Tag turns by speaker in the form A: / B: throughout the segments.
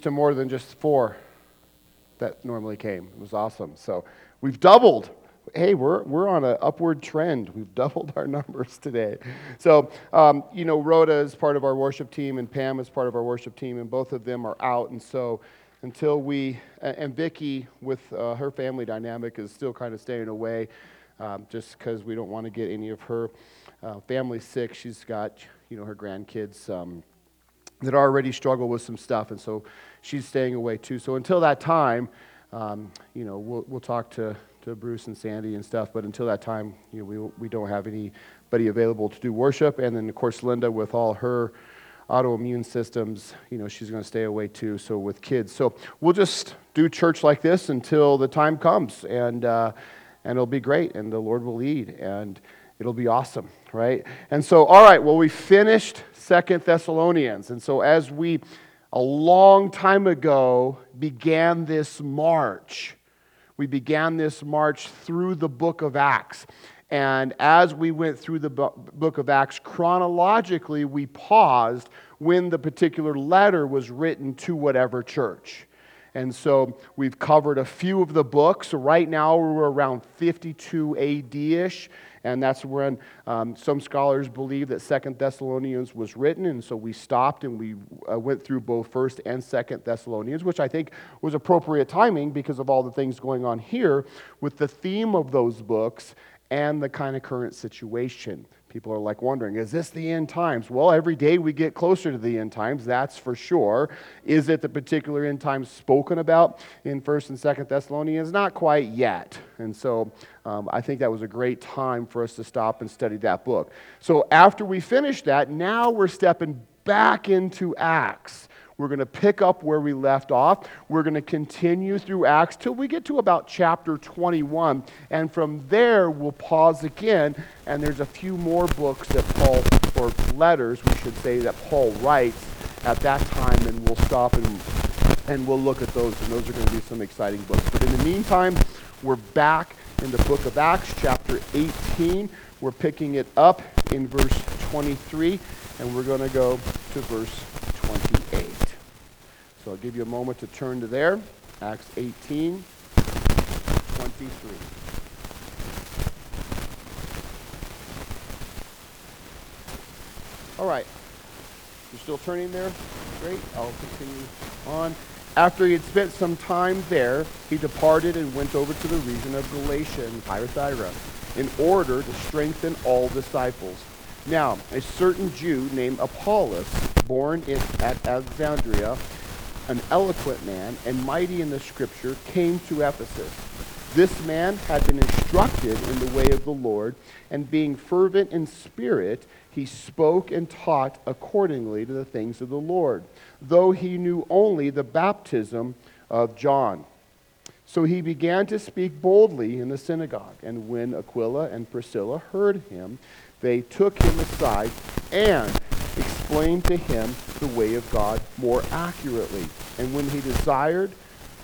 A: to more than just 4 that normally came. It was awesome. So we've doubled. Hey, we're on an upward trend. We've doubled our numbers today. So, Rhoda is part of our worship team, and Pam is part of our worship team, and both of them are out. And so until and Vicki with her family dynamic is still kind of staying away just because we don't want to get any of her family sick. She's got, her grandkids that already struggle with some stuff, and so she's staying away too. So until that time, we'll talk to Bruce and Sandy and stuff, but until that time, we don't have anybody available to do worship. And then, of course, Linda, with all her autoimmune systems, she's going to stay away too, so with kids. So we'll just do church like this until the time comes, and it'll be great, and the Lord will lead, and it'll be awesome, right? And so, all right, well, we finished 2 Thessalonians, and so as we, a long time ago, began this march, we began this march through the book of Acts. And as we went through the book of Acts, chronologically, we paused when the particular letter was written to whatever church. And so we've covered a few of the books. Right now, we're around 52 AD-ish. And that's when some scholars believe that 2 Thessalonians was written. And so we stopped and we went through both 1 and 2 Thessalonians, which I think was appropriate timing because of all the things going on here with the theme of those books and the kind of current situation. People are like wondering, is this the end times? Well, every day we get closer to the end times, that's for sure. Is it the particular end times spoken about in 1 and 2 Thessalonians? Not quite yet. And so I think that was a great time for us to stop and study that book. So after we finish that, now we're stepping back into Acts. We're going to pick up where we left off. We're going to continue through Acts till we get to about chapter 21. And from there, we'll pause again. And there's a few more books that Paul, or letters, we should say, that Paul writes at that time. And we'll stop and we'll look at those. And those are going to be some exciting books. But in the meantime, we're back in the book of Acts, chapter 18. We're picking it up in verse 23. And we're going to go to verse 28. So I'll give you a moment to turn to there. Acts 18, 23. All right. You're still turning there? Great. I'll continue on. After he had spent some time there, he departed and went over to the region of Galatia and Thyatira in order to strengthen all disciples. Now, a certain Jew named Apollos, born at Alexandria, an eloquent man and mighty in the Scripture, came to Ephesus. This man had been instructed in the way of the Lord, and being fervent in spirit, he spoke and taught accordingly to the things of the Lord, though he knew only the baptism of John. So he began to speak boldly in the synagogue, and when Aquila and Priscilla heard him, they took him aside and explained to him the way of God more accurately. And when he desired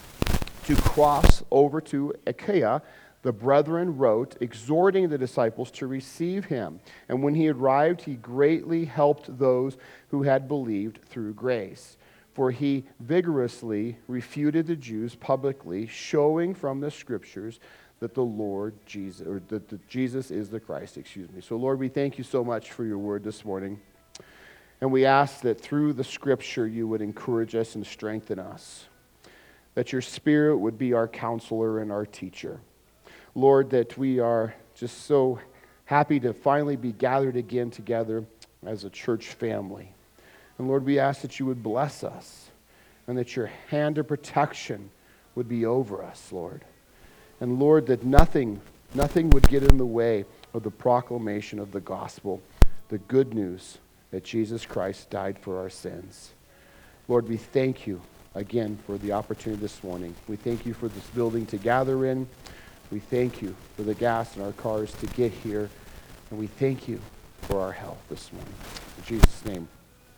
A: to cross over to Achaia, the brethren wrote, exhorting the disciples to receive him. And when he arrived, he greatly helped those who had believed through grace. For he vigorously refuted the Jews publicly, showing from the Scriptures that the Lord Jesus, or that Jesus is the Christ, So Lord, we thank you so much for your word this morning. And we ask that through the Scripture you would encourage us and strengthen us. That your Spirit would be our counselor and our teacher. Lord, that we are just so happy to finally be gathered again together as a church family. And Lord, we ask that you would bless us and that your hand of protection would be over us, Lord. And Lord, that nothing would get in the way of the proclamation of the gospel, the good news that Jesus Christ died for our sins. Lord, we thank you again for the opportunity this morning. We thank you for this building to gather in. We thank you for the gas in our cars to get here. And we thank you for our health this morning. In Jesus' name,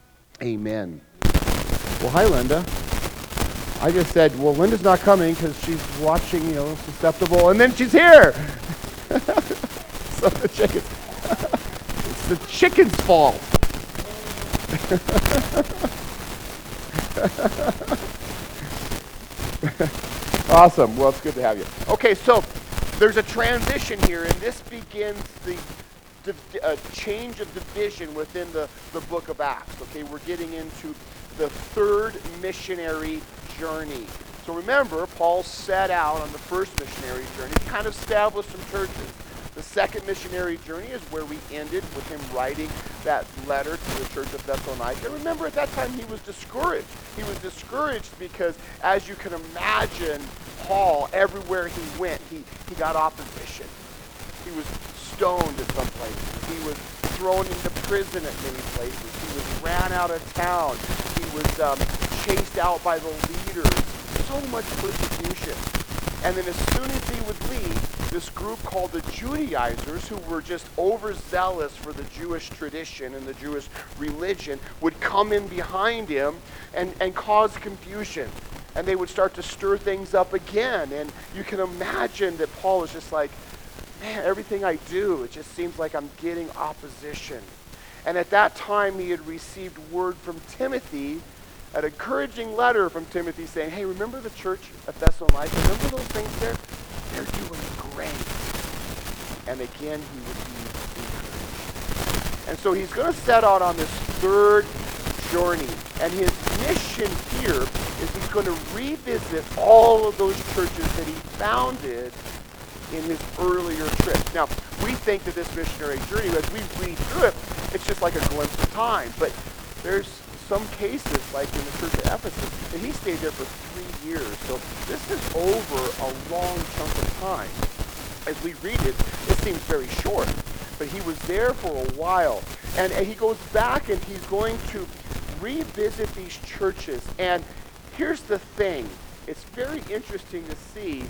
A: amen. Well, hi, Linda. I just said, well, Linda's not coming because she's watching, Susceptible, and then she's here. So the chicken. It's the chicken's fault. Awesome. Well, it's good to have you. Okay, so there's a transition here, and this begins the change of division within the book of Acts. Okay, we're getting into the third missionary journey. So remember, Paul set out on the first missionary journey, kind of established some churches. The second missionary journey is where we ended with him writing that letter to the church of Thessalonica. Remember, at that time he was discouraged. He was discouraged because, as you can imagine, Paul, everywhere he went, he got opposition. He was stoned at some places. He was thrown into prison at many places. He was ran out of town. He was chased out by the leaders. So much persecution. And then as soon as he would leave, this group called the Judaizers, who were just overzealous for the Jewish tradition and the Jewish religion, would come in behind him and cause confusion. And they would start to stir things up again. And you can imagine that Paul is just like, man, everything I do, it just seems like I'm getting opposition. And at that time, he had received word from Timothy, an encouraging letter from Timothy saying, hey, remember the church at Thessalonica? Remember those things there? They're doing great. And again, he would be encouraged. And so he's going to set out on this third journey. And his mission here is he's going to revisit all of those churches that he founded in his earlier trips. Now, we think that this missionary journey, as we read through it, it's just like a glimpse of time. But there's some cases, like in the church of Ephesus, and he stayed there for 3 years. So this is over a long chunk of time. As we read it, it seems very short. But he was there for a while. And he goes back and he's going to revisit these churches. And here's the thing. It's very interesting to see,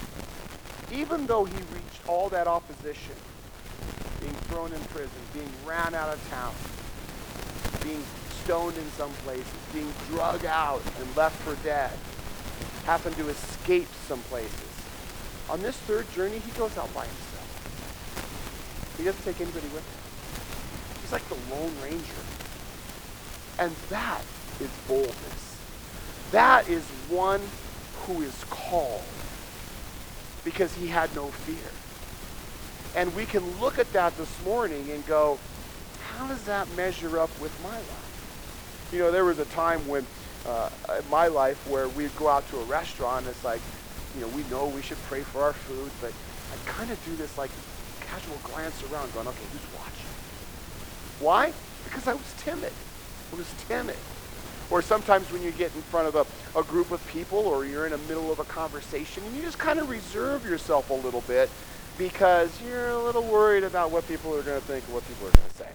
A: even though he reached all that opposition, being thrown in prison, being ran out of town, being stoned in some places, being drug out and left for dead, happened to escape some places. On this third journey, he goes out by himself. He doesn't take anybody with him. He's like the Lone Ranger. And that is boldness. That is one who is called because he had no fear. And we can look at that this morning and go, how does that measure up with my life? You know, there was a time when, in my life, where we'd go out to a restaurant, and it's like, you know we should pray for our food, but I kind of do this like casual glance around going, okay, who's watching? Why? Because I was timid. I was timid. Or sometimes when you get in front of a group of people, or you're in the middle of a conversation, and you just kind of reserve yourself a little bit because you're a little worried about what people are going to think and what people are going to say.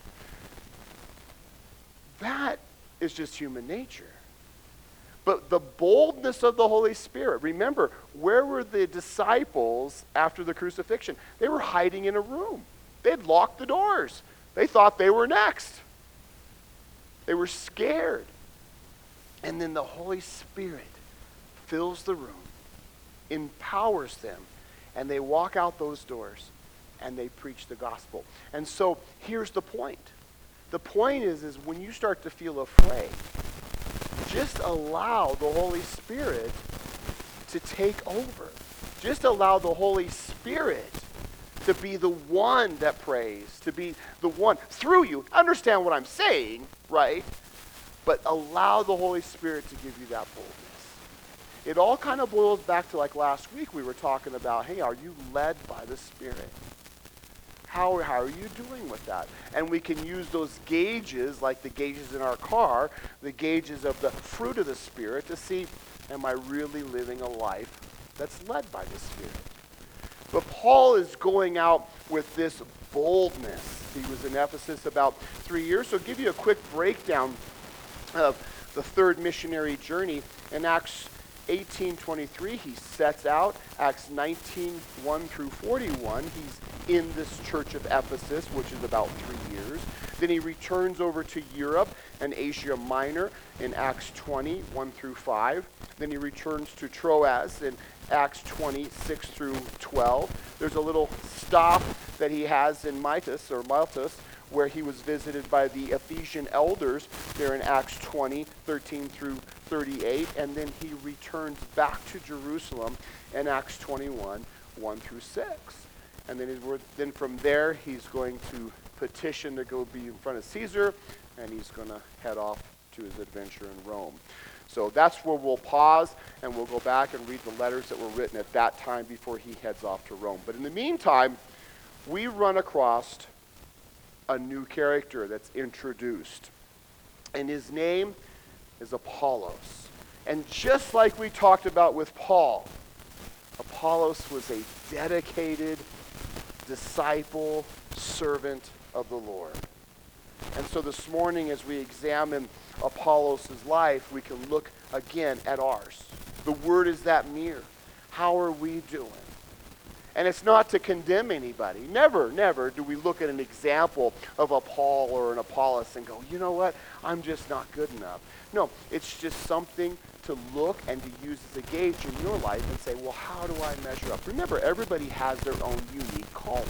A: That is just human nature. But the boldness of the Holy Spirit, remember, where were the disciples after the crucifixion? They were hiding in a room. They had locked the doors. They thought they were next. They were scared. And then the Holy Spirit fills the room, empowers them, and they walk out those doors and they preach the gospel. And so here's the point. The point is when you start to feel afraid, just allow the Holy Spirit to take over. Just allow the Holy Spirit to be the one that prays, to be the one through you. Understand what I'm saying, right? But allow the Holy Spirit to give you that boldness. It all kind of boils back to like last week we were talking about, hey, are you led by the Spirit? How are you doing with that? And we can use those gauges, like the gauges in our car, the gauges of the fruit of the Spirit, to see, am I really living a life that's led by the Spirit? But Paul is going out with this boldness. He was in Ephesus about 3 years. So I'll give you a quick breakdown of the third missionary journey. In Acts 18:23, he sets out. Acts 19:1 through 41, he's in this church of Ephesus, which is about 3 years. Then he returns over to Europe and Asia Minor in Acts 20:1 through 5. Then he returns to Troas in Acts 20:6 through 12. There's a little stop that he has in Miletus, where he was visited by the Ephesian elders there in Acts 20:13 through 38, and then he returns back to Jerusalem in Acts 21, 1 through 6. And then from there, he's going to petition to go be in front of Caesar, and he's going to head off to his adventure in Rome. So that's where we'll pause, and we'll go back and read the letters that were written at that time before he heads off to Rome. But in the meantime, we run across a new character that's introduced. And his name is Apollos. And just like we talked about with Paul, Apollos was a dedicated disciple, servant of the Lord. And so this morning, as we examine Apollos' life, we can look again at ours. The word is that mirror. How are we doing? And it's not to condemn anybody. Never, never do we look at an example of a Paul or an Apollos and go, you know what, I'm just not good enough. No, it's just something to look and to use as a gauge in your life and say, well, how do I measure up? Remember, everybody has their own unique calling.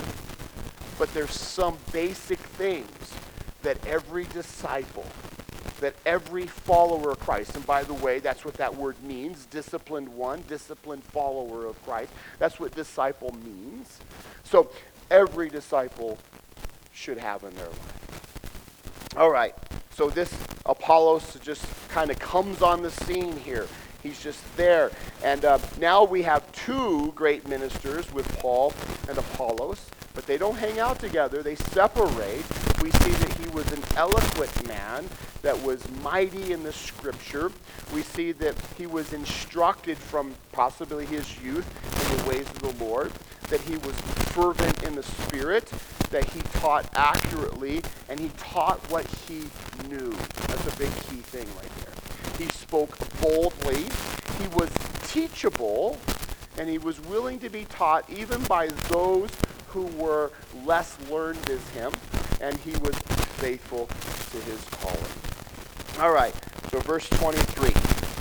A: But there's some basic things that every disciple, that every follower of Christ, and by the way, that's what that word means, disciplined one, disciplined follower of Christ. That's what disciple means. So every disciple should have in their life. All right, so this Apollos just kind of comes on the scene here. He's just there. And now we have two great ministers with Paul and Apollos, but they don't hang out together. They separate. We see that he was an eloquent man that was mighty in the scripture. We see that he was instructed from possibly his youth in the ways of the Lord, that he was fervent in the spirit, that he taught accurately, and he taught what he knew. That's a big key thing right there. He spoke boldly, he was teachable, and he was willing to be taught even by those who were less learned as him, and he was faithful to his calling. All right, so verse 23.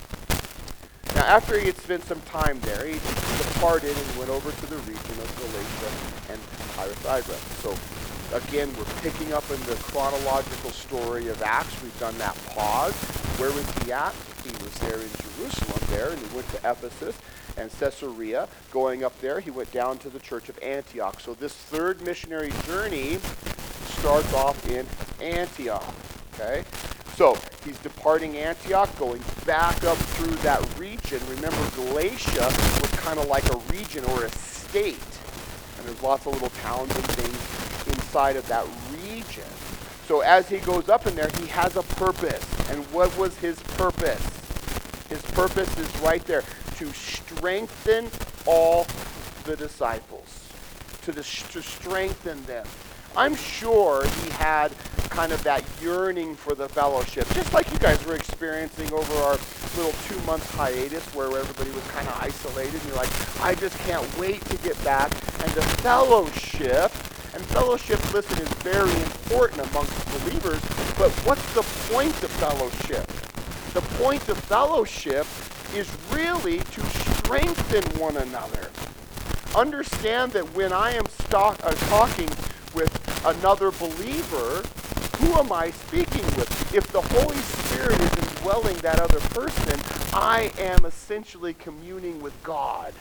A: Now, after he had spent some time there, he departed and went over to the region of Galatia and Tyrannus. So, again, we're picking up in the chronological story of Acts. We've done that pause. Where was he at? He was there in Jerusalem there, and he went to Ephesus and Caesarea. Going up there, he went down to the church of Antioch. So this third missionary journey starts off in Antioch. Okay? So he's departing Antioch, going back up through that region. Remember, Galatia was kind of like a region or a state. And there's lots of little towns and things inside of that region. So as he goes up in there, he has a purpose. And what was his purpose? His purpose is right there. To strengthen all the disciples. To strengthen them. I'm sure he had kind of that yearning for the fellowship, just like you guys were experiencing over our little 2-month hiatus where everybody was kind of isolated, and you're like, I just can't wait to get back and to fellowship. And fellowship, listen, is very important amongst believers, but what's the point of fellowship? The point of fellowship is really to strengthen one another. Understand that when I am talking with another believer, who am I speaking with? If the Holy Spirit is indwelling that other person, I am essentially communing with God.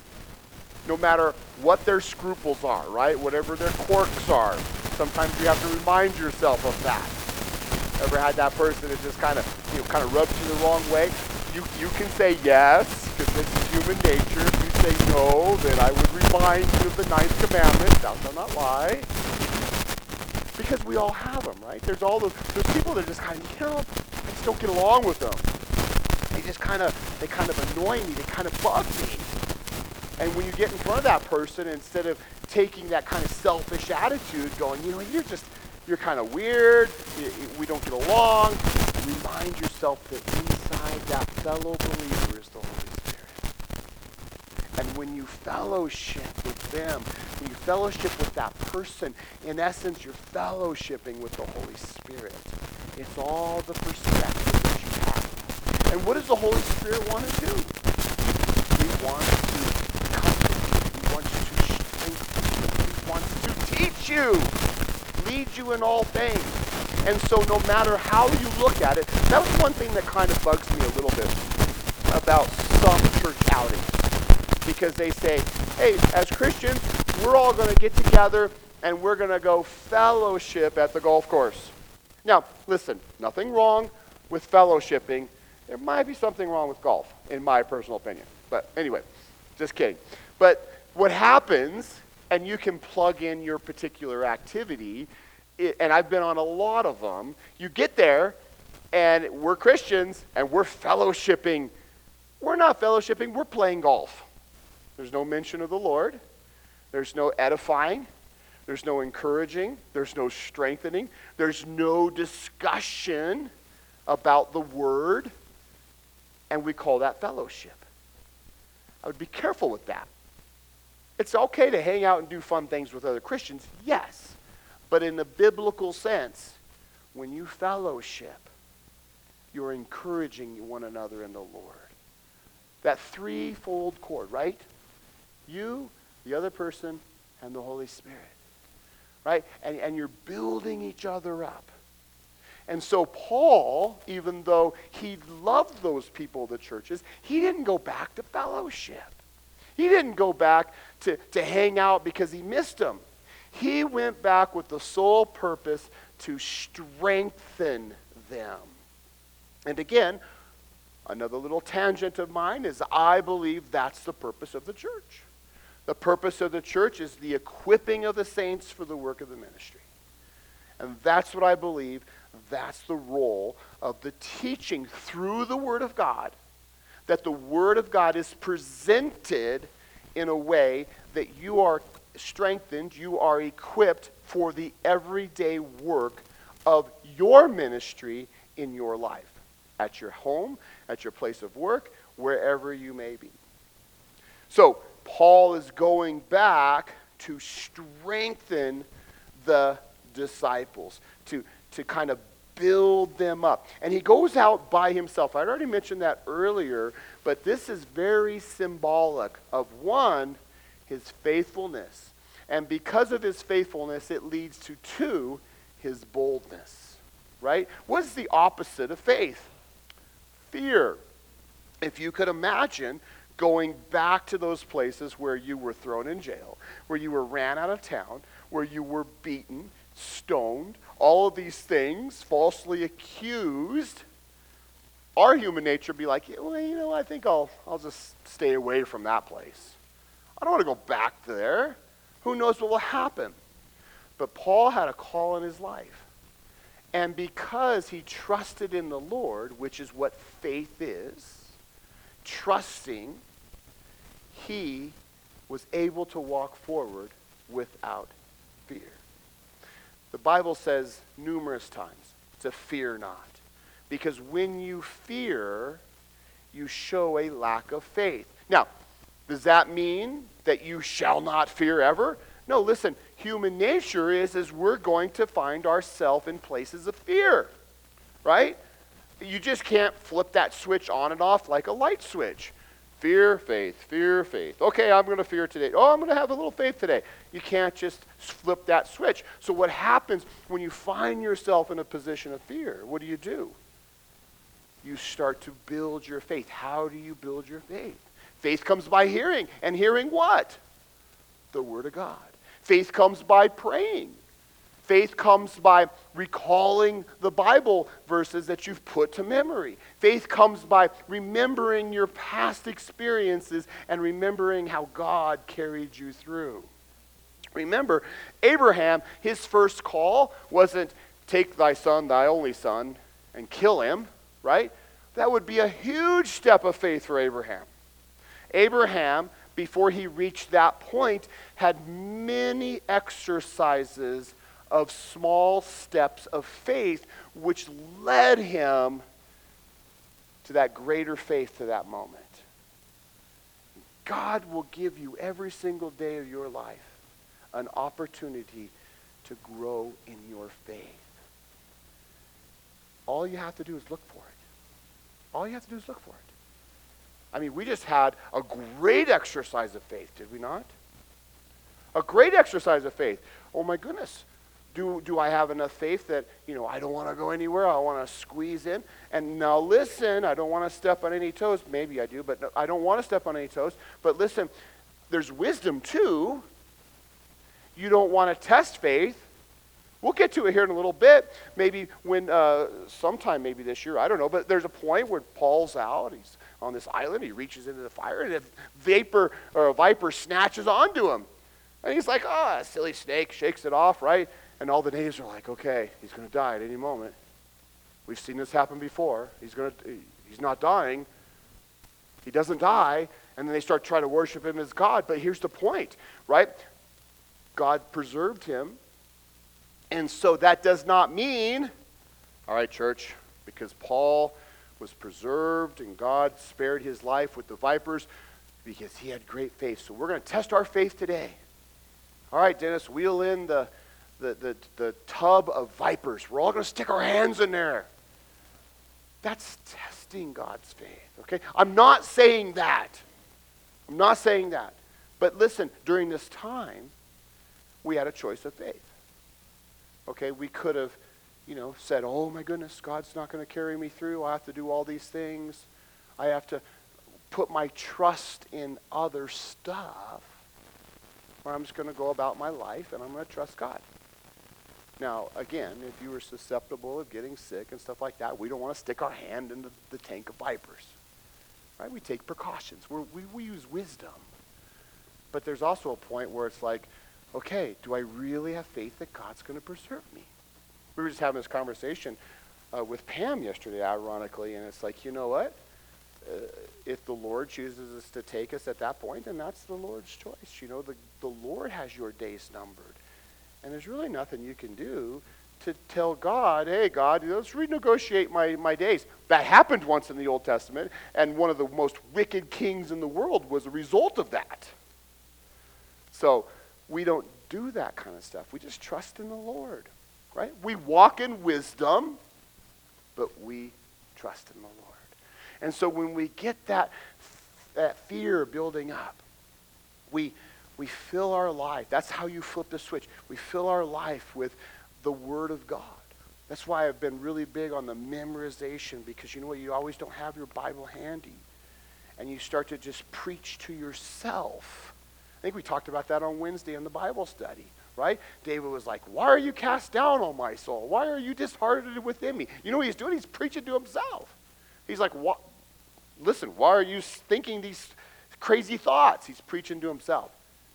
A: No matter what their scruples are, right? Whatever their quirks are. Sometimes you have to remind yourself of that. Ever had that person that just kind of rubs you the wrong way? You can say yes, because this is human nature. If you say no, then I would remind you of the 9th commandment, thou shalt not lie. Because we all have them, right? There's people that just kind of, I just don't get along with them. They kind of annoy me. They kind of bug me. And when you get in front of that person, instead of taking that kind of selfish attitude, going, you're kind of weird, we don't get along, remind yourself that inside that fellow believer is the Holy Spirit. And when you fellowship with them, when you fellowship with that person, in essence, you're fellowshipping with the Holy Spirit. It's all the perspective that you have. And what does the Holy Spirit want to do? He wants to he wants to strengthen you. He wants to teach you, lead you in all things. And so no matter how you look at it, that was one thing that kind of bugs me a little bit about some church outings. Because they say, hey, as Christians, we're all going to get together and we're going to go fellowship at the golf course. Now, listen, nothing wrong with fellowshipping. There might be something wrong with golf, in my personal opinion. But anyway, just kidding. But what happens, and you can plug in your particular activity, and I've been on a lot of them, you get there, and we're Christians, and we're fellowshipping. We're not fellowshipping, we're playing golf. There's no mention of the Lord. There's no edifying. There's no encouraging. There's no strengthening. There's no discussion about the Word. And we call that fellowship. I would be careful with that. It's okay to hang out and do fun things with other Christians, yes. But in the biblical sense, when you fellowship, you're encouraging one another in the Lord. That threefold cord, right? You, the other person, and the Holy Spirit. Right? And you're building each other up. And so Paul, even though he loved those people, the churches, he didn't go back to fellowship. He didn't go back to hang out because he missed them. He went back with the sole purpose to strengthen them. And again, another little tangent of mine is I believe that's the purpose of the church. The purpose of the church is the equipping of the saints for the work of the ministry. And that's what I believe. That's the role of the teaching through the Word of God. That the Word of God is presented in a way that you are strengthened, you are equipped for the everyday work of your ministry in your life. At your home, at your place of work, wherever you may be. So, Paul is going back to strengthen the disciples, to kind of build them up. And he goes out by himself. I'd already mentioned that earlier, but this is very symbolic of, one, his faithfulness. And because of his faithfulness, it leads to, two, his boldness. Right? What is the opposite of faith? Fear. If you could imagine going back to those places where you were thrown in jail, where you were ran out of town, where you were beaten, stoned, all of these things, falsely accused, our human nature would be like, well, I think I'll just stay away from that place. I don't want to go back there. Who knows what will happen? But Paul had a call in his life. And because he trusted in the Lord, which is what faith is, trusting, he was able to walk forward without fear. The Bible says numerous times to fear not. Because when you fear, you show a lack of faith. Now, does that mean that you shall not fear ever? No, listen, human nature is we're going to find ourselves in places of fear, right? You just can't flip that switch on and off like a light switch. Fear, faith, fear, faith. Okay, I'm going to fear today. Oh, I'm going to have a little faith today. You can't just flip that switch. So what happens when you find yourself in a position of fear? What do? You start to build your faith. How do you build your faith? Faith comes by hearing. And hearing what? The Word of God. Faith comes by praying. Faith comes by recalling the Bible verses that you've put to memory. Faith comes by remembering your past experiences and remembering how God carried you through. Remember, Abraham, his first call wasn't take thy son, thy only son, and kill him, right? That would be a huge step of faith for Abraham. Abraham, before he reached that point, had many exercises of small steps of faith, which led him to that greater faith to that moment. God will give you every single day of your life an opportunity to grow in your faith. All you have to do is look for it. All you have to do is look for it. I mean, we just had a great exercise of faith, did we not? A great exercise of faith. Oh my goodness. Do I have enough faith that, I don't want to go anywhere, I want to squeeze in? And now listen, I don't want to step on any toes. Maybe I do, but no, I don't want to step on any toes. But listen, there's wisdom too. You don't want to test faith. We'll get to it here in a little bit. Maybe when, sometime maybe this year, I don't know. But there's a point where Paul's out. He's on this island. He reaches into the fire, and a viper snatches onto him. And he's like, a silly snake, shakes it off, right? And all the natives are like, okay, he's going to die at any moment. We've seen this happen before. He's not dying. He doesn't die. And then they start trying to worship him as God. But here's the point, right? God preserved him. And so that does not mean, all right, church, because Paul was preserved and God spared his life with the vipers because he had great faith. So we're going to test our faith today. All right, Dennis, wheel in the tub of vipers. We're all going to stick our hands in there. That's testing God's faith, okay? I'm not saying that. But listen, during this time, we had a choice of faith. Okay, we could have, said, oh my goodness, God's not going to carry me through. I have to do all these things. I have to put my trust in other stuff. Or I'm just going to go about my life and I'm going to trust God. Now, again, if you were susceptible of getting sick and stuff like that, we don't want to stick our hand into the tank of vipers. Right? We take precautions. We use wisdom. But there's also a point where it's like, okay, do I really have faith that God's going to preserve me? We were just having this conversation with Pam yesterday, ironically, and it's like, you know what? If the Lord chooses us to take us at that point, then that's the Lord's choice. The Lord has your days numbered. And there's really nothing you can do to tell God, hey, God, let's renegotiate my days. That happened once in the Old Testament, and one of the most wicked kings in the world was a result of that. So we don't do that kind of stuff. We just trust in the Lord, right? We walk in wisdom, but we trust in the Lord. And so when we get that fear building up, we fill our life. That's how you flip the switch. We fill our life with the Word of God. That's why I've been really big on the memorization, because you know what? You always don't have your Bible handy. And you start to just preach to yourself. I think we talked about that on Wednesday in the Bible study, right? David was like, why are you cast down, O my soul? Why are you disheartened within me? You know what he's doing? He's preaching to himself. He's like, what? Listen, why are you thinking these crazy thoughts? He's preaching to himself.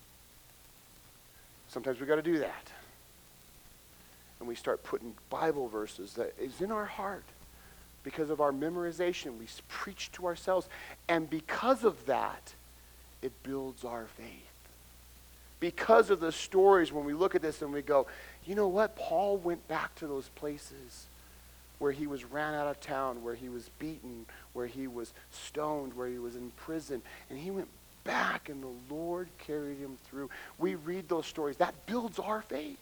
A: Sometimes we got to do that. And we start putting Bible verses that is in our heart. Because of our memorization, we preach to ourselves. And because of that, it builds our faith. Because of the stories, when we look at this and we go, you know what? Paul went back to those places where he was ran out of town, where he was beaten, where he was stoned, where he was in prison. And he went back and the Lord carried him through. We read those stories. That builds our faith.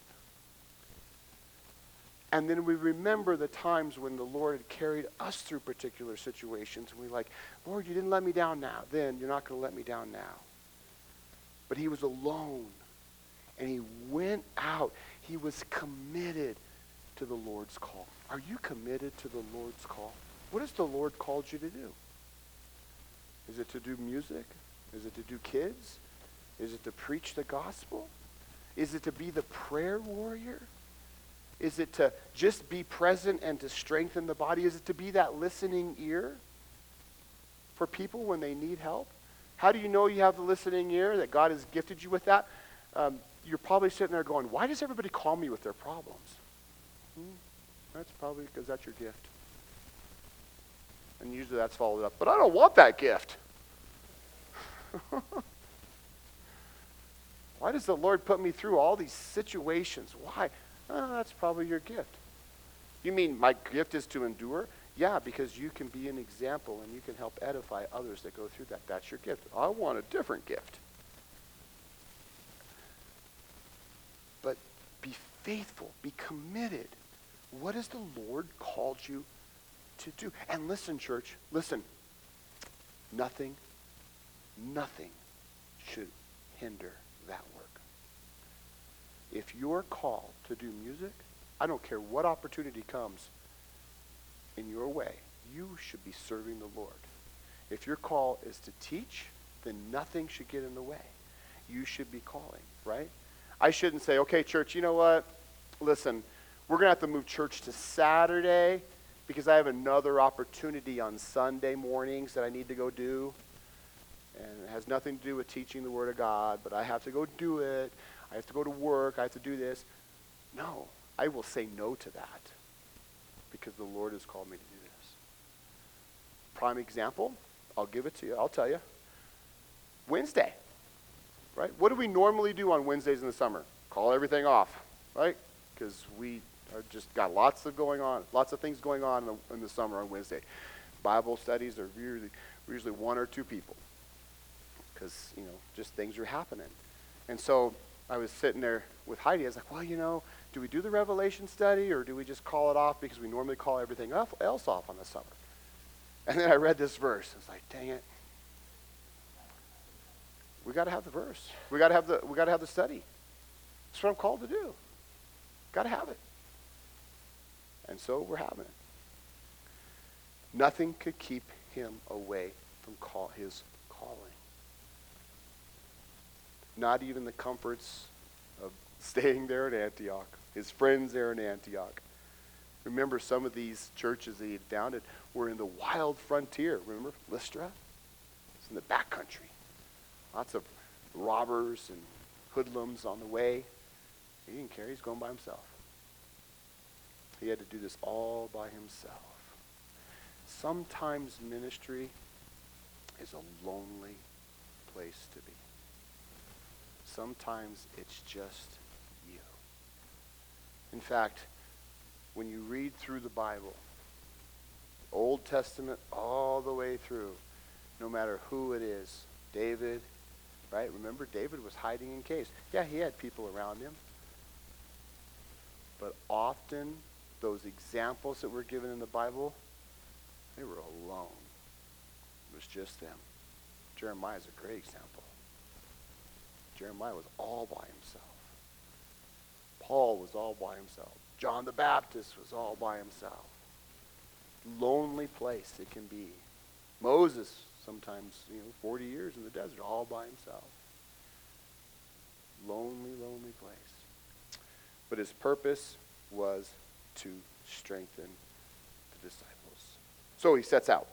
A: And then we remember the times when the Lord had carried us through particular situations. And we're like, Lord, you didn't let me down now. Then you're not going to let me down now. But he was alone. And he went out. He was committed to the Lord's call. Are you committed to the Lord's call? What has the Lord called you to do? Is it to do music? Is it to do kids? Is it to preach the gospel? Is it to be the prayer warrior? Is it to just be present and to strengthen the body? Is it to be that listening ear for people when they need help? How do you know you have the listening ear, that God has gifted you with that? You're probably sitting there going, why does everybody call me with their problems? That's probably because that's your gift. And usually that's followed up, but I don't want that gift. Why does the Lord put me through all these situations? Why? That's probably your gift. You mean my gift is to endure? Yeah, because you can be an example and you can help edify others that go through that. That's your gift. I want a different gift. But be faithful. Be committed. What has the Lord called you to do? And listen, church, listen. Nothing should hinder that work. if you're called to do music, I don't care what opportunity comes in your way, you should be serving the Lord. If your call is to teach, then nothing should get in the way. You should be calling, right? I shouldn't say, okay, church, you know what? Listen, we're going to have to move church to Saturday because I have another opportunity on Sunday mornings that I need to go do. And it has nothing to do with teaching the Word of God, but I have to go do it. I have to go to work. I have to do this. No, I will say no to that because the Lord has called me to do this. Prime example, I'll give it to you. I'll tell you. Wednesday, right? What do we normally do on Wednesdays in the summer? Call everything off, right? Because we are just got lots of things going on in the summer on Wednesday. Bible studies are usually one or two people because, just things are happening. And so I was sitting there with Heidi. I was like, well, do we do the Revelation study or do we just call it off because we normally call everything else off on the summer? And then I read this verse. I was like, dang it. We got to have the verse. We got to have the study. That's what I'm called to do. Got to have it. And so we're having it. Nothing could keep him away from his calling. Not even the comforts of staying there in Antioch. His friends there in Antioch. Remember, some of these churches that he had founded were in the wild frontier. Remember Lystra? It's in the backcountry. Lots of robbers and hoodlums on the way. He didn't care. He's going by himself. He had to do this all by himself. Sometimes ministry is a lonely place to be. Sometimes it's just you. In fact, when you read through the Bible, Old Testament all the way through, no matter who it is, David, right? Remember, David was hiding in caves. Yeah, he had people around him. But often, those examples that were given in the Bible, they were alone. It was just them. Jeremiah is a great example. Jeremiah was all by himself. Paul was all by himself. John the Baptist was all by himself. Lonely place it can be. Moses, sometimes, 40 years in the desert, all by himself. Lonely, lonely place. But his purpose was to strengthen the disciples. So he sets out.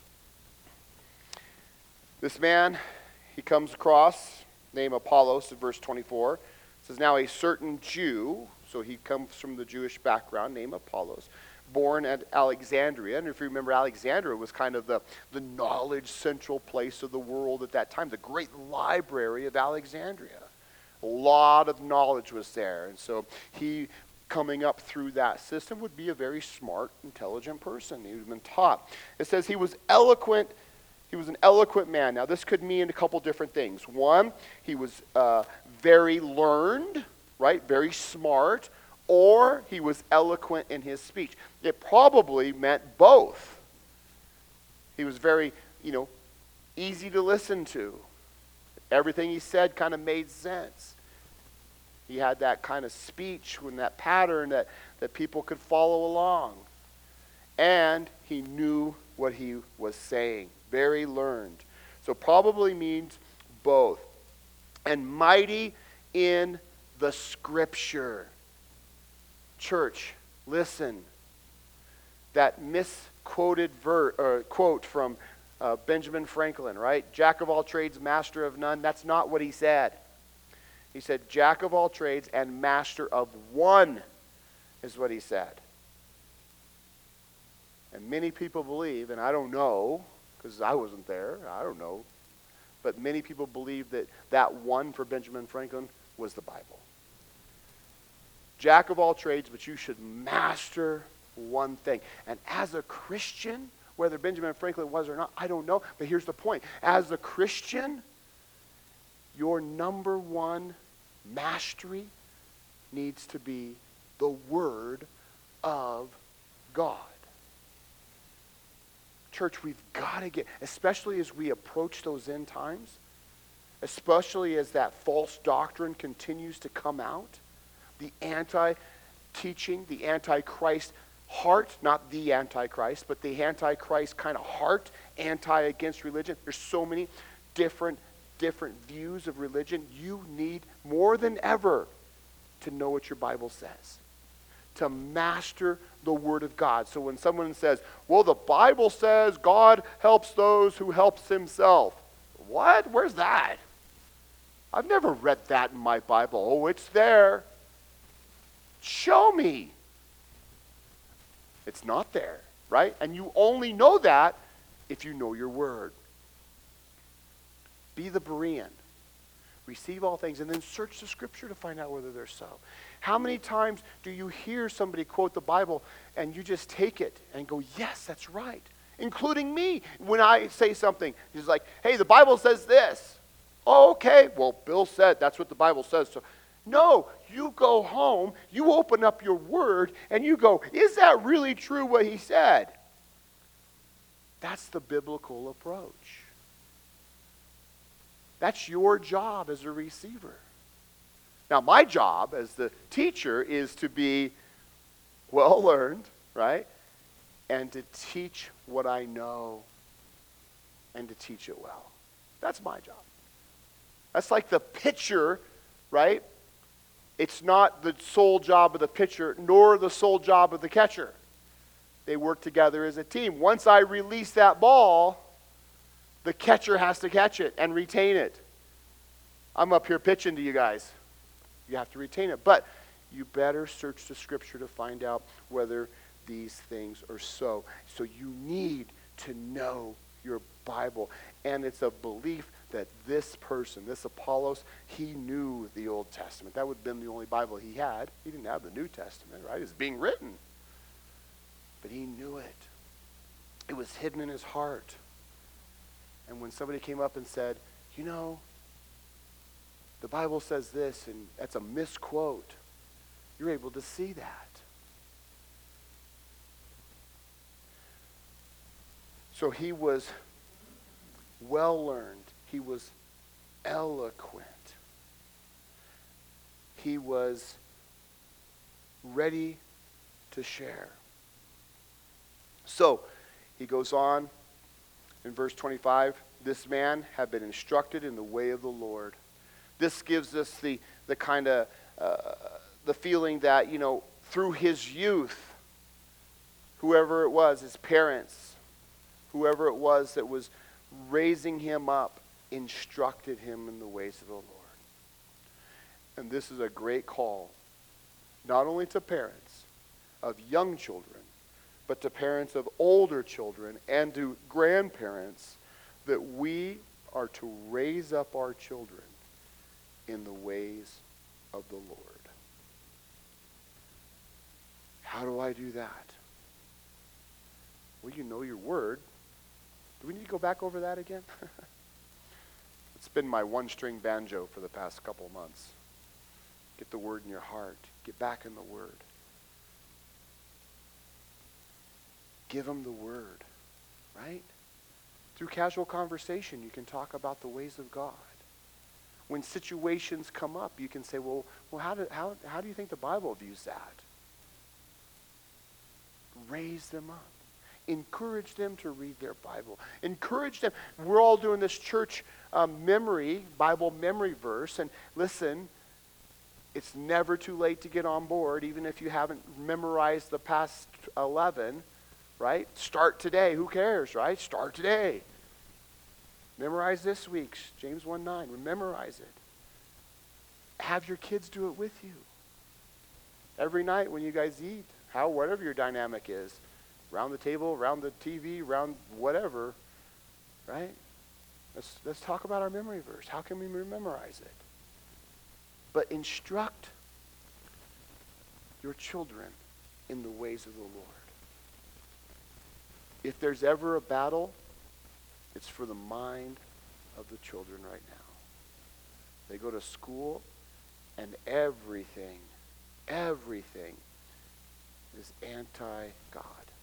A: This man, he comes across, named Apollos in verse 24. It says, now a certain Jew, so he comes from the Jewish background, named Apollos, born at Alexandria. And if you remember, Alexandria was kind of the knowledge central place of the world at that time, the great library of Alexandria. A lot of knowledge was there. And so he, coming up through that system, would be a very smart, intelligent person. He had been taught. It says he was eloquent. He was an eloquent man. Now, this could mean a couple different things. One, he was very learned, right? Very smart. Or he was eloquent in his speech. It probably meant both. He was very, easy to listen to. Everything he said kind of made sense. He had that kind of speech and that pattern that people could follow along. And he knew what he was saying. Very learned. So probably means both. And mighty in the scripture. Church, listen. That misquoted quote from Benjamin Franklin, right? Jack of all trades, master of none. That's not what he said. He said, jack of all trades and master of one is what he said. And many people believe, and I don't know, because I wasn't there, I don't know, but many people believe that one for Benjamin Franklin was the Bible. Jack of all trades, but you should master one thing. And as a Christian, whether Benjamin Franklin was or not, I don't know. But here's the point. As a Christian, your number one mastery needs to be the Word of God. Church, we've got to get, especially as we approach those end times, especially as that false doctrine continues to come out, the anti-teaching, the anti-Christ heart, not the anti-Christ, but the anti-Christ kind of heart, anti-against religion. There's so many different views of religion. You need more than ever to know what your Bible says, to master the Word of God. So when someone says, well, the Bible says God helps those who helps himself. What? Where's that? I've never read that in my Bible. Oh, it's there. Show me. It's not there, right? And you only know that if you know your Word. Be the Berean. Receive all things and then search the Scripture to find out whether they're so. How many times do you hear somebody quote the Bible and you just take it and go, yes, that's right? Including me. When I say something, he's like, hey, the Bible says this. Oh, okay. Well, Bill said that's what the Bible says. So, no, you go home, you open up your Word, and you go, is that really true what he said? That's the biblical approach. That's your job as a receiver. Now, my job as the teacher is to be well learned, right? And to teach what I know and to teach it well. That's my job. That's like the pitcher, right? It's not the sole job of the pitcher, nor the sole job of the catcher. They work together as a team. Once I release that ball, the catcher has to catch it and retain it. I'm up here pitching to you guys. You have to retain it. But you better search the Scripture to find out whether these things are so. So you need to know your Bible. And it's a belief that this person, this Apollos, he knew the Old Testament. That would have been the only Bible he had. He didn't have the New Testament, right? It's being written. But he knew it. It was hidden in his heart. And when somebody came up and said, you know, the Bible says this, and that's a misquote, you're able to see that. So he was well learned. He was eloquent. He was ready to share. So he goes on in verse 25, this man had been instructed in the way of the Lord. This gives us the kind of the feeling that, you know, through his youth, whoever it was, his parents, whoever it was that was raising him up, instructed him in the ways of the Lord. And this is a great call, not only to parents of young children, but to parents of older children and to grandparents, that we are to raise up our children in the ways of the Lord. How do I do that? Well, you know your Word. Do we need to go back over that again? It's been my one-string banjo for the past couple months. Get the Word in your heart. Get back in the Word. Give them the Word, right? Through casual conversation, you can talk about the ways of God. When situations come up, you can say, well, how do you think the Bible views that? Raise them up. Encourage them to read their Bible. Encourage them. We're all doing this church Bible memory verse. And listen, it's never too late to get on board, even if you haven't memorized the past 11, right? Start today. Who cares, right? Start today. Memorize this week's James 1:9. Memorize it. Have your kids do it with you. Every night when you guys eat, whatever your dynamic is, around the table, around the TV, around whatever, right? Let's talk about our memory verse. How can we memorize it? But instruct your children in the ways of the Lord. If there's ever a battle, it's for the mind of the children right now. They go to school and everything is anti-God.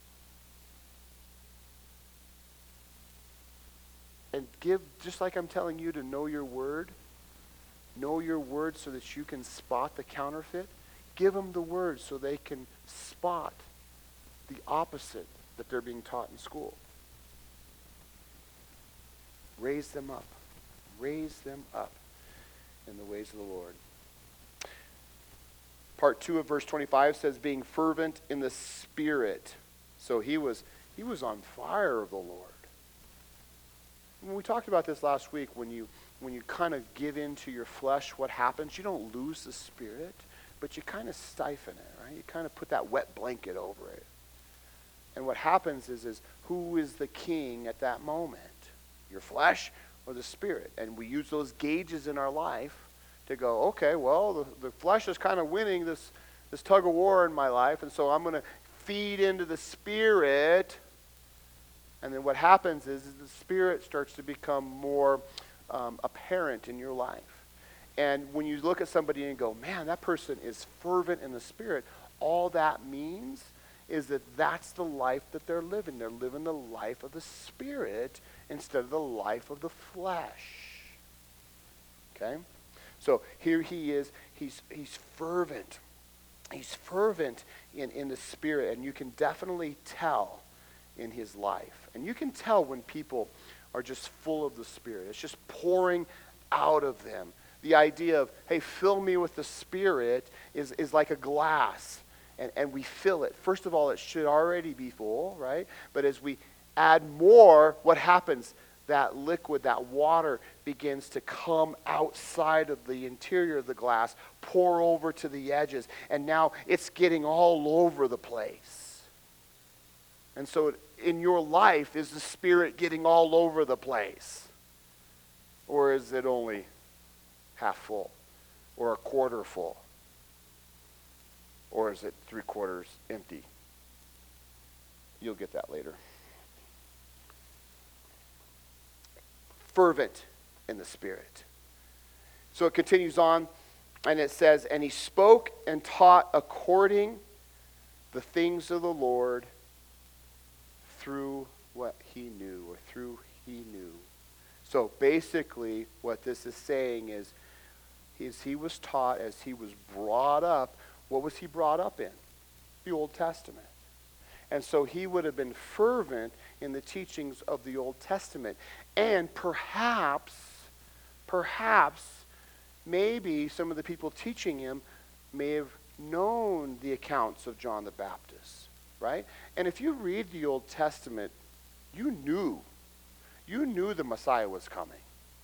A: And just like I'm telling you to know your Word so that you can spot the counterfeit, Give them the word so they can spot the opposite that they're being taught in school. Raise them up. Raise them up in the ways of the Lord. Part 2 of verse 25 says, being fervent in the Spirit. So he was on fire of the Lord. When we talked about this last week, when you kind of give in to your flesh, what happens? You don't lose the Spirit, but you kind of stifle it, right? You kind of put that wet blanket over it. And what happens is who is the king at that moment? Your flesh or the Spirit? And we use those gauges in our life to go, okay, well, the flesh is kind of winning this tug of war in my life, and so I'm going to feed into the Spirit. And then what happens is the Spirit starts to become more apparent in your life. And when you look at somebody and go, man, that person is fervent in the Spirit, all that means is that that's the life that they're living. They're living the life of the Spirit instead of the life of the flesh. Okay? So here he is. He's fervent. He's fervent in the Spirit, and you can definitely tell in his life. And you can tell when people are just full of the Spirit. It's just pouring out of them. The idea of, hey, fill me with the Spirit is like a glass. And we fill it. First of all, it should already be full, right? But as we add more, what happens? That liquid, that water begins to come outside of the interior of the glass, pour over to the edges, and now it's getting all over the place. And so in your life, is the Spirit getting all over the place? Or is it only half full? Or a quarter full? Or is it 3/4 empty? You'll get that later. Fervent in the Spirit. So it continues on, and it says, and he spoke and taught according the things of the Lord through what he knew, or through he knew. So basically what this is saying is he was taught as he was brought up. What was he brought up in? The Old Testament. And so he would have been fervent in the teachings of the Old Testament. And perhaps, maybe some of the people teaching him may have known the accounts of John the Baptist, right? And if you read the Old Testament, you knew the Messiah was coming.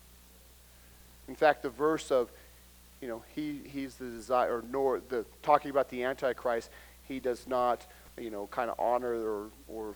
A: In fact, the verse of, he's the desire, or nor the talking about the Antichrist, he does not, kind of honor or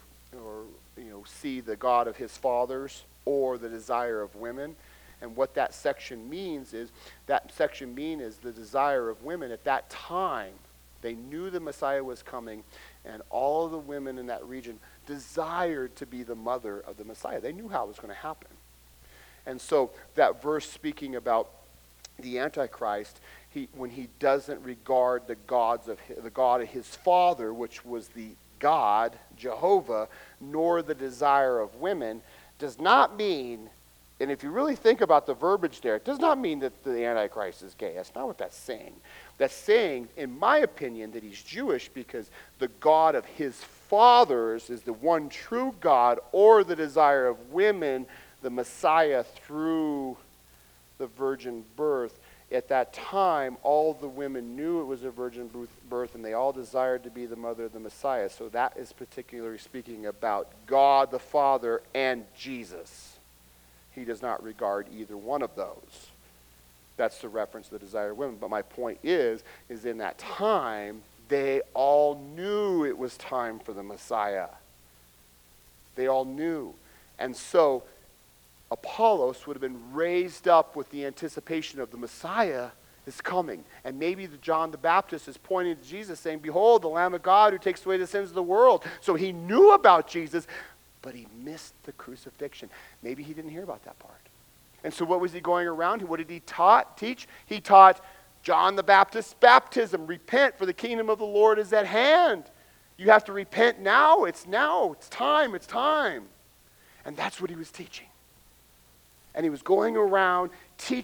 A: see the God of his fathers or the desire of women. And what that section means is, the desire of women. At that time, they knew the Messiah was coming, and all of the women in that region desired to be the mother of the Messiah. They knew how it was going to happen. And so that verse speaking about the Antichrist, when he doesn't regard the God of his father, which was the God, Jehovah, nor the desire of women, does not mean, and if you really think about the verbiage there, it does not mean that the Antichrist is gay. That's not what that's saying. That's saying, in my opinion, that he's Jewish because the God of his fathers is the one true God, or the desire of women, the Messiah through the virgin birth. At that time, all the women knew it was a virgin birth, and they all desired to be the mother of the Messiah. So that is particularly speaking about God the Father and Jesus. He does not regard either one of those. That's the reference to the desire of women. But my point is in that time, they all knew it was time for the Messiah. They all knew. And so Apollos would have been raised up with the anticipation of the Messiah is coming. And maybe John the Baptist is pointing to Jesus saying, behold, the Lamb of God who takes away the sins of the world. So he knew about Jesus, but he missed the crucifixion. Maybe he didn't hear about that part. And so what was he going around? What did he teach? He taught John the Baptist's baptism. Repent, for the kingdom of the Lord is at hand. You have to repent now. It's now. It's time. It's time. And that's what he was teaching. And he was going around teaching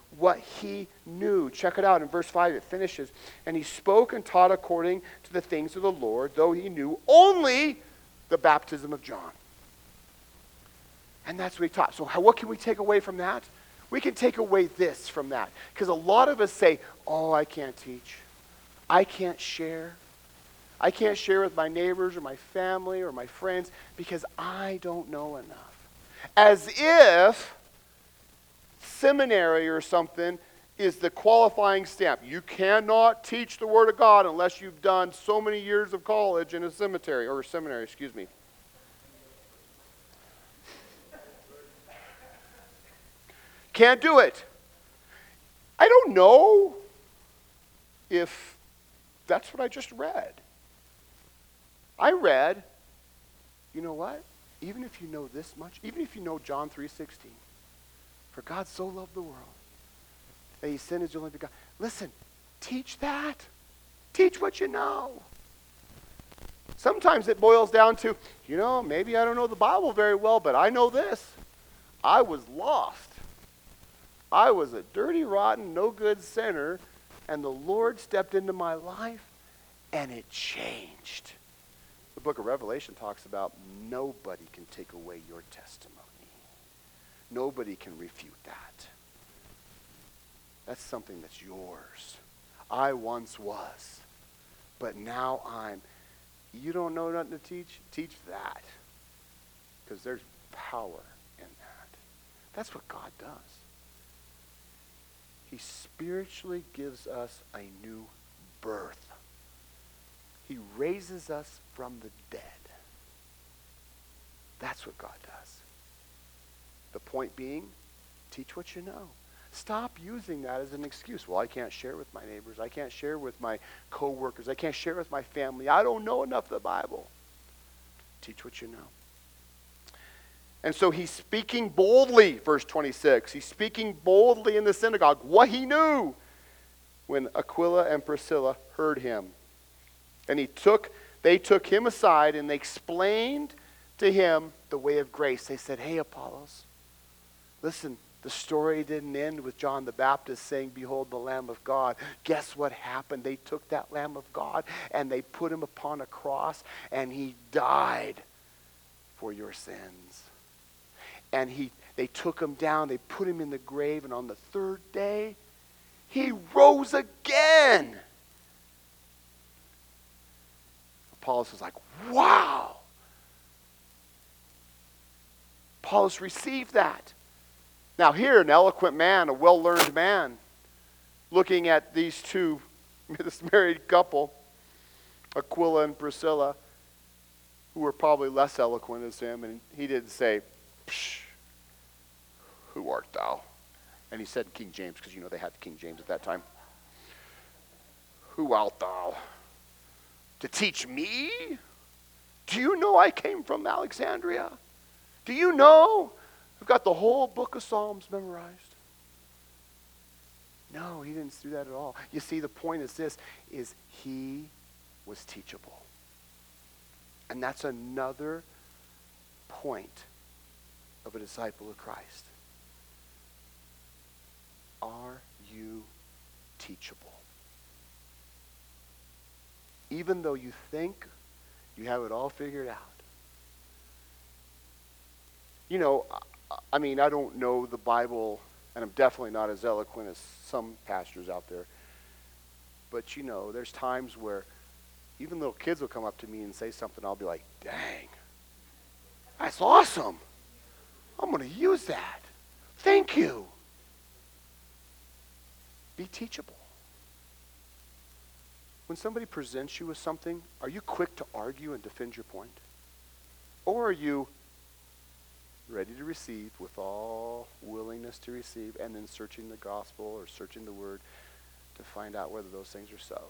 A: what he knew. Check it out. In verse 5, it finishes. And he spoke and taught according to the things of the Lord, though he knew only the baptism of John. And that's what he taught. So what can we take away from that? We can take away this from that. Because a lot of us say, oh, I can't teach. I can't share. I can't share with my neighbors or my family or my friends because I don't know enough. As if seminary or something is the qualifying stamp. You cannot teach the Word of God unless you've done so many years of college in a seminary. Can't do it. I don't know if that's what I just read. I read, you know what? Even if you know this much, even if you know John 3:16, for God so loved the world that he sent his only begotten. Listen, teach that. Teach what you know. Sometimes it boils down to, maybe I don't know the Bible very well, but I know this. I was lost. I was a dirty, rotten, no good sinner, and the Lord stepped into my life, and it changed. The book of Revelation talks about nobody can take away your testimony. Nobody can refute that. That's something that's yours. I once was, but now I'm. You don't know nothing to teach? Teach that. Because there's power in that. That's what God does. He spiritually gives us a new birth. He raises us from the dead. That's what God does. The point being, teach what you know. Stop using that as an excuse. Well, I can't share with my neighbors. I can't share with my coworkers. I can't share with my family. I don't know enough of the Bible. Teach what you know. And so he's speaking boldly, verse 26. He's speaking boldly in the synagogue, what he knew, when Aquila and Priscilla heard him. And they took him aside and they explained to him the way of grace. They said, hey, Apollos, listen, the story didn't end with John the Baptist saying, behold the Lamb of God. Guess what happened? They took that Lamb of God and they put him upon a cross and he died for your sins. And they took him down, they put him in the grave, and on the third day, he rose again. Apollos was like, wow. Apollos received that. Now here, an eloquent man, a well-learned man, looking at these two, this married couple, Aquila and Priscilla, who were probably less eloquent as him, and he didn't say, psh, who art thou? And he said King James, because they had King James at that time. Who art thou? To teach me? Do you know I came from Alexandria? Do you know I've got the whole book of Psalms memorized? No, he didn't do that at all. You see, the point is this, is he was teachable. And that's another point of a disciple of Christ. Are you teachable? Even though you think you have it all figured out. I don't know the Bible, and I'm definitely not as eloquent as some pastors out there. But there's times where even little kids will come up to me and say something, I'll be like, dang, that's awesome. I'm going to use that. Thank you. Be teachable. When somebody presents you with something, are you quick to argue and defend your point? Or are you ready to receive with all willingness to receive and then searching the gospel or searching the word to find out whether those things are so?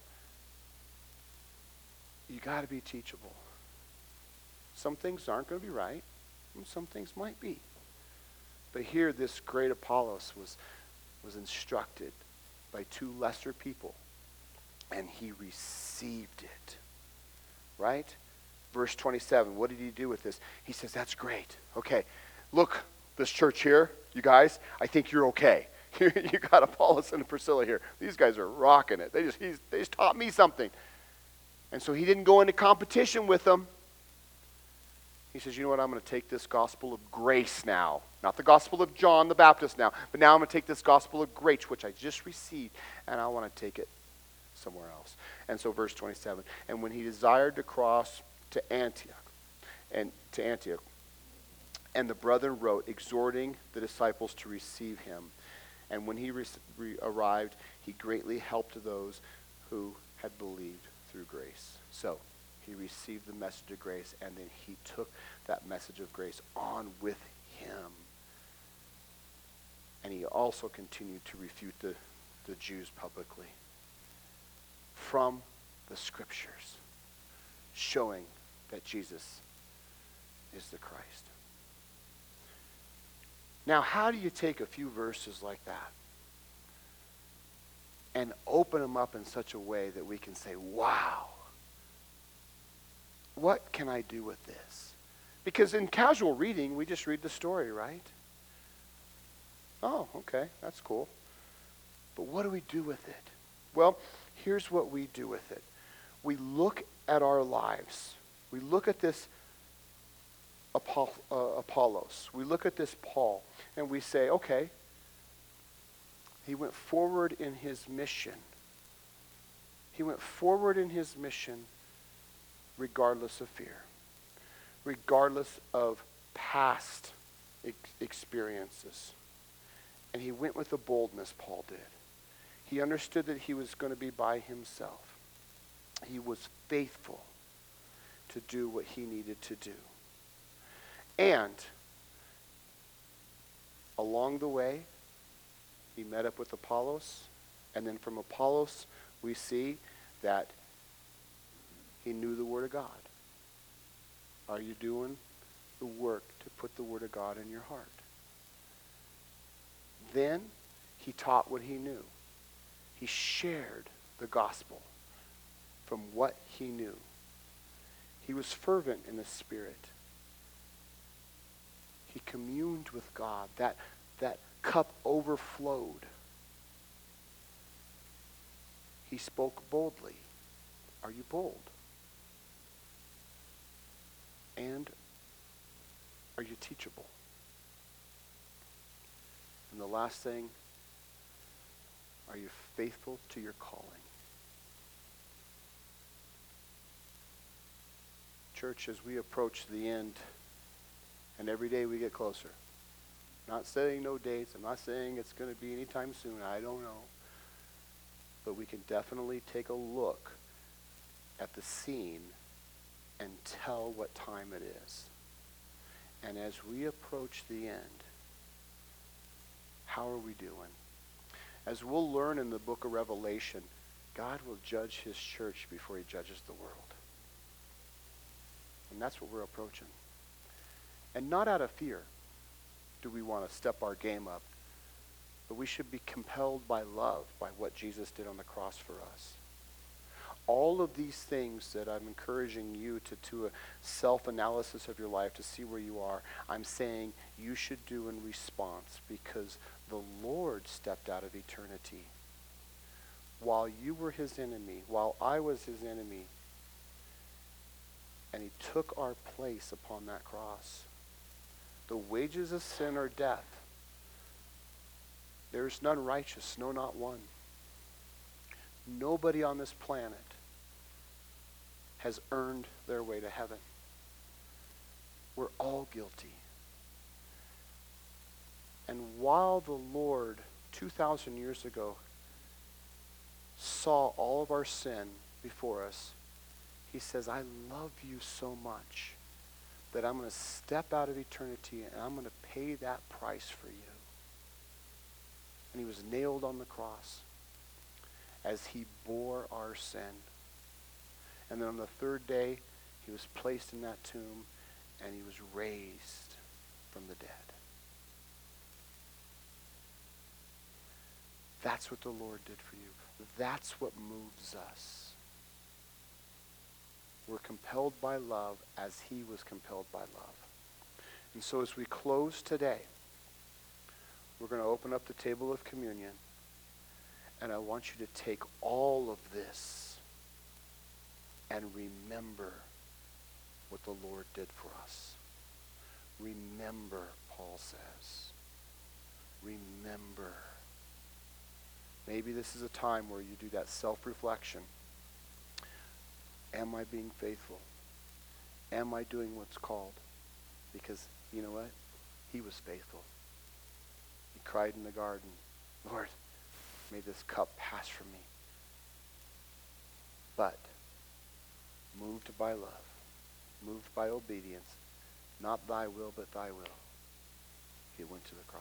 A: You got to be teachable. Some things aren't going to be right, and some things might be. But here, this great Apollos was instructed by two lesser people, and he received it. Right? Verse 27, what did he do with this? He says, that's great. Okay, look, this church here, you guys, I think you're okay. You got Apollos and Priscilla here. These guys are rocking it. They just taught me something. And so he didn't go into competition with them. He says, you know what, I'm going to take this gospel of grace now. Not the gospel of John the Baptist now, but now I'm going to take this gospel of grace, which I just received, and I want to take it somewhere else. And so verse 27, and when he desired to cross to Antioch, and the brethren wrote, exhorting the disciples to receive him. And when he arrived, he greatly helped those who had believed through grace. So he received the message of grace, and then he took that message of grace on with him. And he also continued to refute the Jews publicly from the scriptures, showing that Jesus is the Christ. Now, how do you take a few verses like that and open them up in such a way that we can say, wow, what can I do with this? Because in casual reading, we just read the story, right? Oh, okay, that's cool. But what do we do with it? Well, here's what we do with it. We look at our lives. We look at this Apollos. We look at this Paul, and we say, okay, he went forward in his mission. He went forward in his mission regardless of fear, regardless of past experiences. And he went with the boldness Paul did. He understood that he was going to be by himself. He was faithful to do what he needed to do. And along the way, he met up with Apollos. And then from Apollos, we see that he knew the Word of God. Are you doing the work to put the Word of God in your heart? Then he taught what he knew. He shared the gospel from what he knew. He was fervent in the Spirit. He communed with God. That cup overflowed. He spoke boldly. Are you bold? And are you teachable? And the last thing, are you faithful to your calling? Church, as we approach the end, and every day we get closer. Not saying no dates. I'm not saying it's going to be anytime soon. I don't know. But we can definitely take a look at the scene and tell what time it is. And as we approach the end, how are we doing? As we'll learn in the book of Revelation, God will judge his church before he judges the world. And that's what we're approaching. And not out of fear do we want to step our game up, but we should be compelled by love, by what Jesus did on the cross for us. All of these things that I'm encouraging you to a self-analysis of your life to see where you are, I'm saying you should do in response, because the Lord stepped out of eternity. While you were his enemy, while I was his enemy, and he took our place upon that cross. The wages of sin are death. There is none righteous, no, not one. Nobody on this planet has earned their way to heaven. We're all guilty. And while the Lord, 2,000 years ago, saw all of our sin before us, he says, I love you so much that I'm going to step out of eternity and I'm going to pay that price for you. And he was nailed on the cross as he bore our sin. And then on the third day, he was placed in that tomb and he was raised from the dead. That's what the Lord did for you. That's what moves us. We're compelled by love as he was compelled by love. And so as we close today, We're going to open up the table of communion, and I want you to take all of this and remember what the Lord did for us. Remember, Paul says. Remember. Maybe this is a time where you do that self-reflection. Am I being faithful? Am I doing what's called? Because you know what? He was faithful. He cried in the garden, Lord, may this cup pass from me. But moved by love, moved by obedience, not thy will, but thy will, he went to the cross.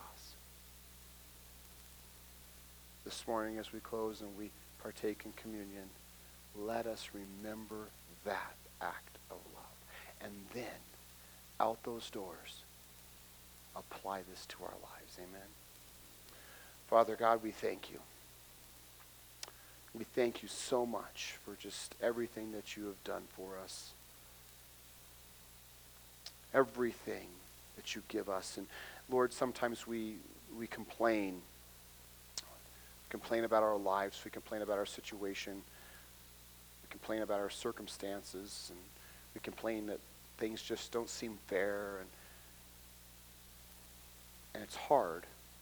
A: This morning as we close and we partake in communion, let us remember that act of love. And then, out those doors, apply this to our lives. Amen. Father God, we thank you. We thank you so much for just everything that you have done for us. Everything that you give us. And Lord, sometimes we complain. Complain about our lives. We complain about our situation. We complain about our circumstances. And we complain that things just don't seem fair. And it's hard.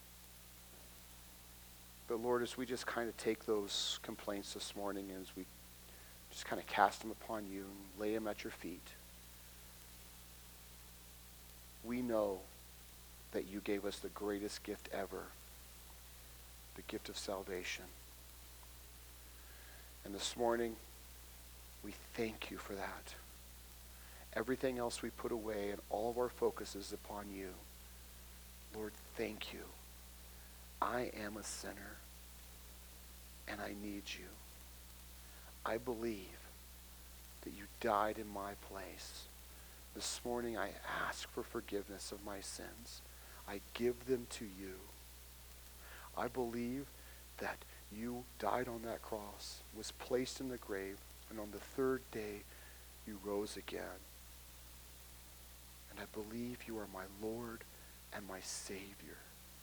A: But Lord, as we just kind of take those complaints this morning and as we just kind of cast them upon you and lay them at your feet, we know that you gave us the greatest gift ever, the gift of salvation. And this morning, we thank you for that. Everything else we put away and all of our focus is upon you. Lord, thank you. I am a sinner, and I need you. I believe that you died in my place. This morning I ask for forgiveness of my sins. I give them to you. I believe that you died on that cross, was placed in the grave, and on the third day you rose again. And I believe you are my Lord and my Savior.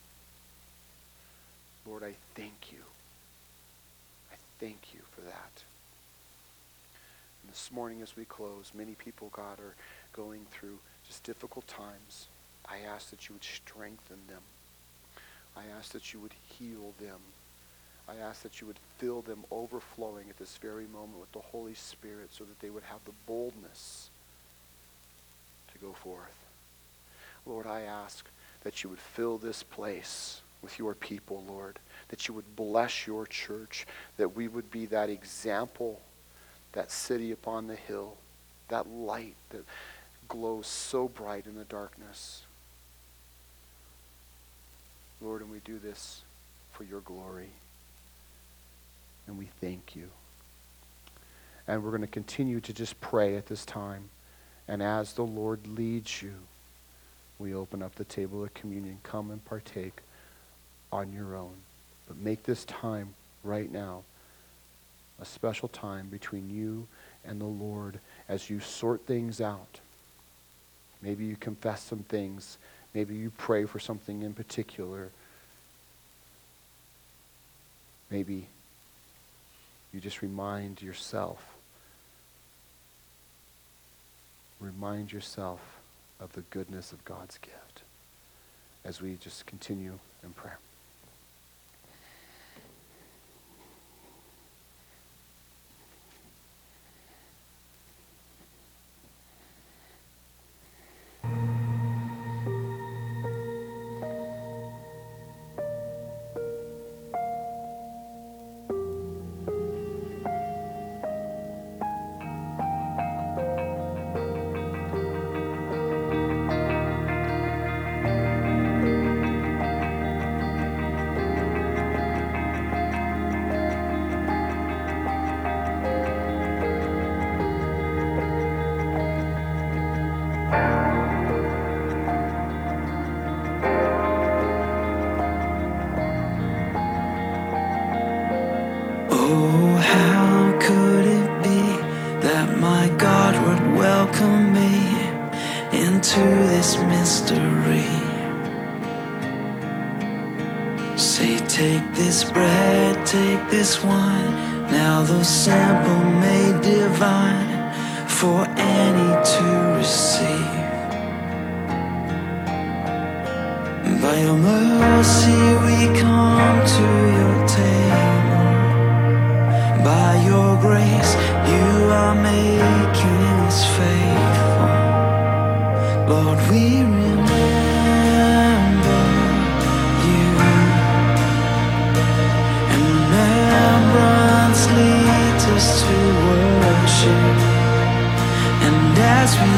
A: Lord, I thank you. I thank you for that. And this morning as we close, many people, God, are going through just difficult times. I ask that you would strengthen them. I ask that you would heal them. I ask that you would fill them overflowing at this very moment with the Holy Spirit so that they would have the boldness to go forth. Lord, I ask that you would fill this place with your people, Lord, that you would bless your church, that we would be that example, that city upon the hill, that light that glows so bright in the darkness. Lord, and we do this for your glory. And we thank you. And we're going to continue to just pray at this time. And as the Lord leads you, we open up the table of communion. Come and partake on your own. But make this time right now a special time between you and the Lord as you sort things out. Maybe you confess some things. Maybe you pray for something in particular. Maybe you just remind yourself of the goodness of God's gift as we just continue in prayer.
B: Oh, how could it be that my God would welcome me into this mystery? Say, take this bread, take this wine, now the sample made divine for any to receive. By your mercy we come to your table. By your grace you are making us faithful. Lord, we remember you, and remembrance leads us to worship. And as we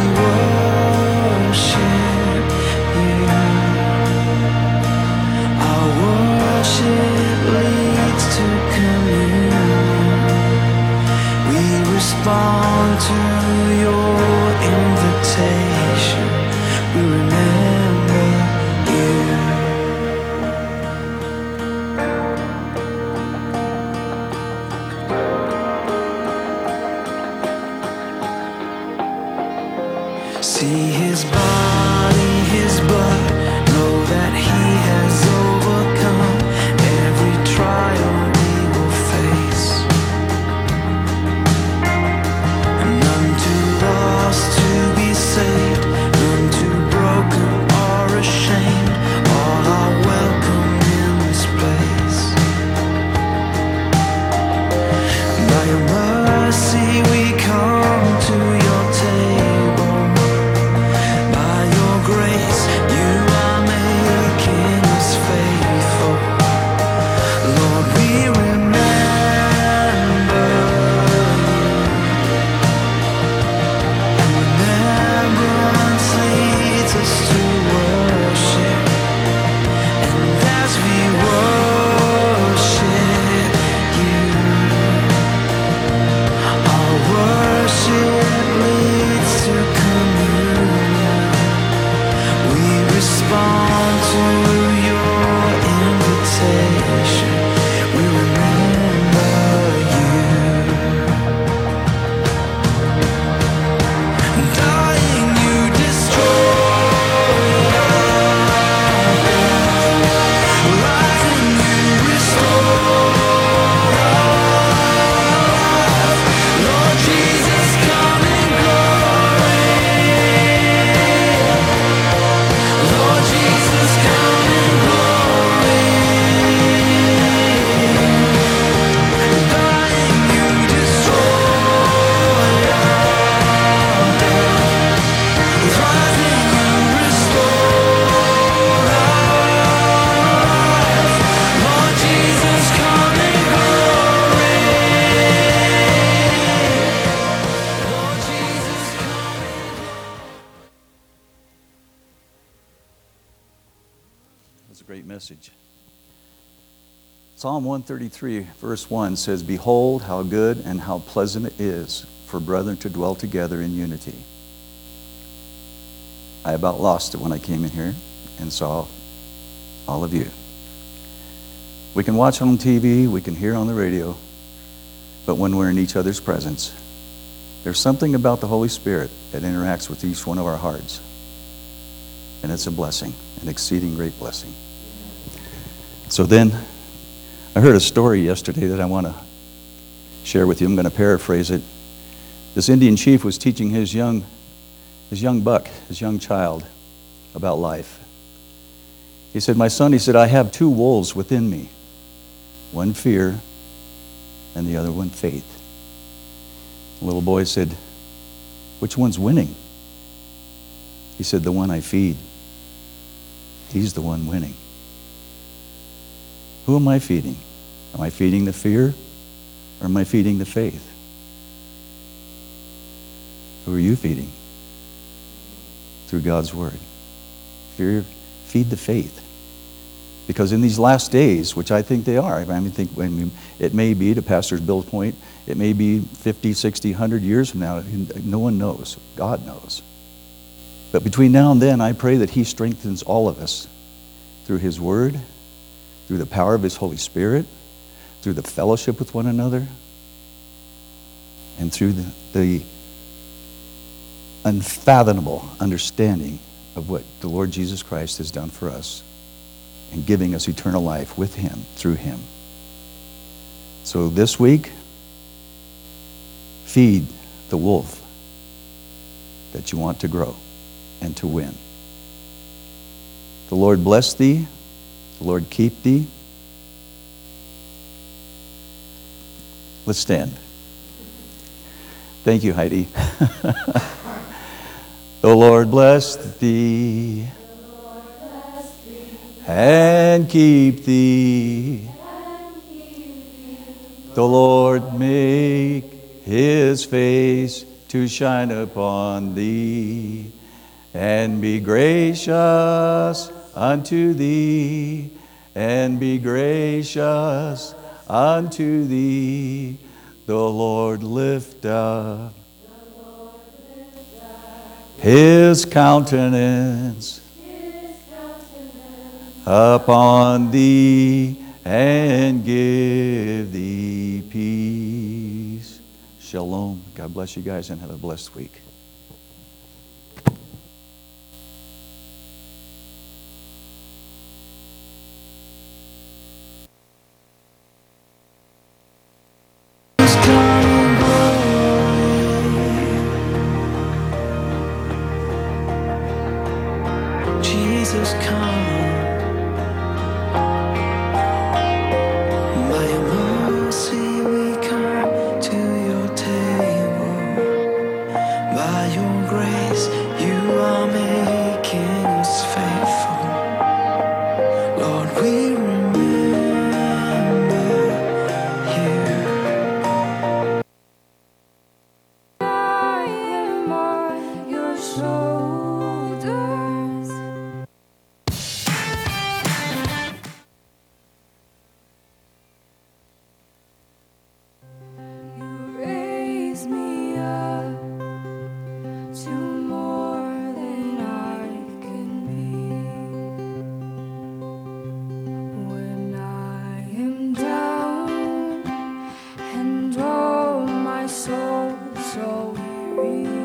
B: worship you, our worship leads to communion. We respond to your invitation. We remember you. See his body, his blood, know that he has overcome every trial we will face. And none too lost to be saved, none too broken or ashamed, all are welcome in this place. By your mercy we come to your table. By your grace you are making us faithful. Lord, we remember you, and remembrance leads us to worship. And as we worship you, our worship leads to communion. We respond to your invitation. We remember you. Dying, you destroy. Rising, you restore. Lord Jesus, come in glory. Lord Jesus, come in glory. Dying, you destroy. Rising, you restore. Lord Jesus, come in glory. Lord Jesus, come in
C: That's a great message. Psalm 133, verse 1 says, "Behold, how good and how pleasant it is for brethren to dwell together in unity." I about lost it when I came in here and saw all of you. We can watch on TV, we can hear on the radio, but when we're in each other's presence, there's something about the Holy Spirit that interacts with each one of our hearts. And it's a blessing, an exceeding great blessing. So then, I heard a story yesterday that I want to share with you. I'm going to paraphrase it. This Indian chief was teaching his young child about life. He said, "My son," he said, "I have two wolves within me. One fear and the other one faith." The little boy said, "Which one's winning?" He said, "The one I feed. He's the one winning." Who am I feeding? Am I feeding the fear or am I feeding the faith? Who are you feeding? Through God's Word. Feed the faith. Because in these last days, which I think they are, it may be, to Pastor Bill's point, it may be 50, 60, 100 years from now. No one knows. God knows. But between now and then, I pray that He strengthens all of us through His Word, through the power of His Holy Spirit, through the fellowship with one another, and through the unfathomable understanding of what the Lord Jesus Christ has done for us and giving us eternal life with him, through him. So this week, feed the wolf that you want to grow and to win. The Lord bless thee. The Lord keep thee. Let's stand. Thank you, Heidi. The Lord bless thee and keep thee. The Lord make his face to shine upon thee and be gracious unto thee, and be gracious unto thee. The Lord lift up his countenance upon thee and give thee peace. Shalom. God bless you guys and have a blessed week.
B: Jesus, come. By your mercy we come to your table. By your grace you are making us faithful. Lord, we remember you. I am on your shoulders. You raise me up to more than I can be. When I am down and oh my soul so weary,